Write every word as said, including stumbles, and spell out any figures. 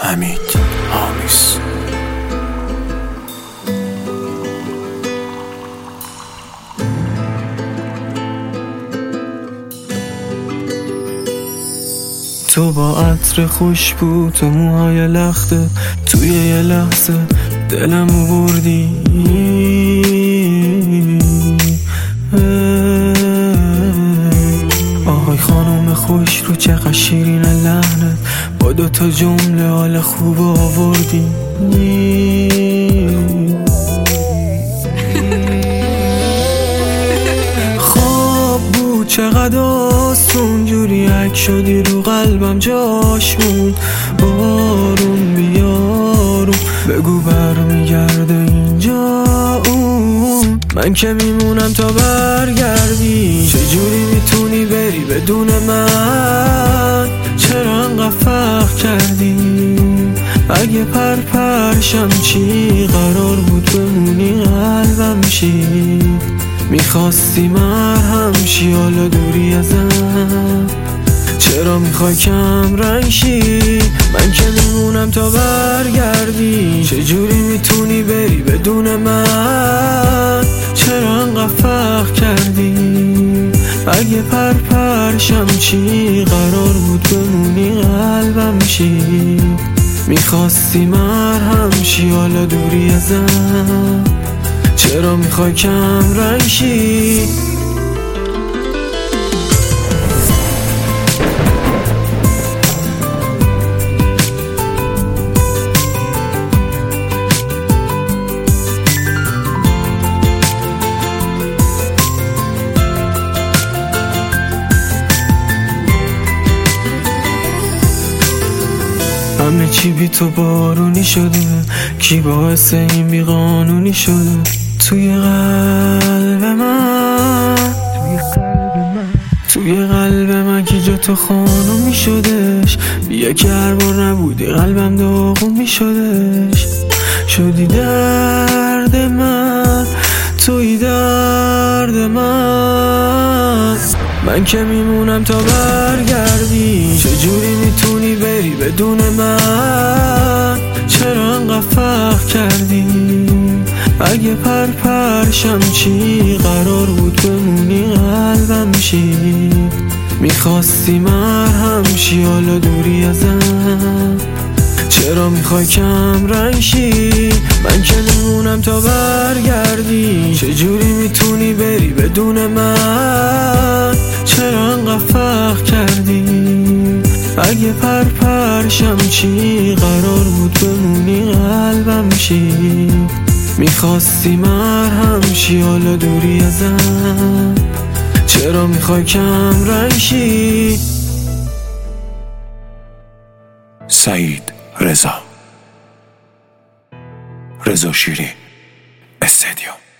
حمید آمیس. تو با عطر خوشبو، تو موهای لخته، توی یه لحظه دلمو بردی. آهای خانم خوش رو، چقدر شیرین لحنت، با دوتا جمله حال خوب آوردی. خواب بود چقدر آسون، جوری حک شدی رو قلبم جاش موند. بارون بیارون بگو برمیگرده اینجا اون، من که میمونم تا برگردی. چجوری میتونی بری بدون من؟ چرا انقدر فرق کردی؟ اگه پر پرشم چی؟ قرار بود بمونی قلبم چی؟ میخواستی مرهم شی، حالا دوری ازم. چرا میخوای کم رنگ شی؟ من که میمونم تا برگردی. چجوری میتونی بری بدون من؟ چرا انقدر فرق کردی؟ اگه پر پرشم چی؟ قرار بود بمونی قلبم چی؟ میخواستی مرهم شی، حالا دوری ازم. چرا میخوای کم رنگ شی؟ همه چی بی تو بارونی شده، کی باعث این بی قانونی شده؟ توی قلب من، توی قلب من که جا تو خانومی شدش. بیا که هر بار نبودی قلبم داغون شدش. شدی درد من، توی درد من، من که میمونم تا برگردی. چجوری میتونی بری بدون من؟ چرا انقدر فرق کردی؟ اگه پر پرشم چی؟ قرار بود بمونی قلبم چی؟ میخواستی مرهم شی، حالا دوری ازم. چرا میخوای کم رنگ شی؟ من که میمونم تا برگردی. چجوری میتونی بری بدون من؟ چرا انقدر فرق کردی؟ اگه پر پرشم چی؟ قرار بود بمونی قلبم چی؟ میخواستی مرهم شی، حالا دوری ازم. چرا میخوای کم رنگ شی؟ سعید رضا، رضا شیری استدیو.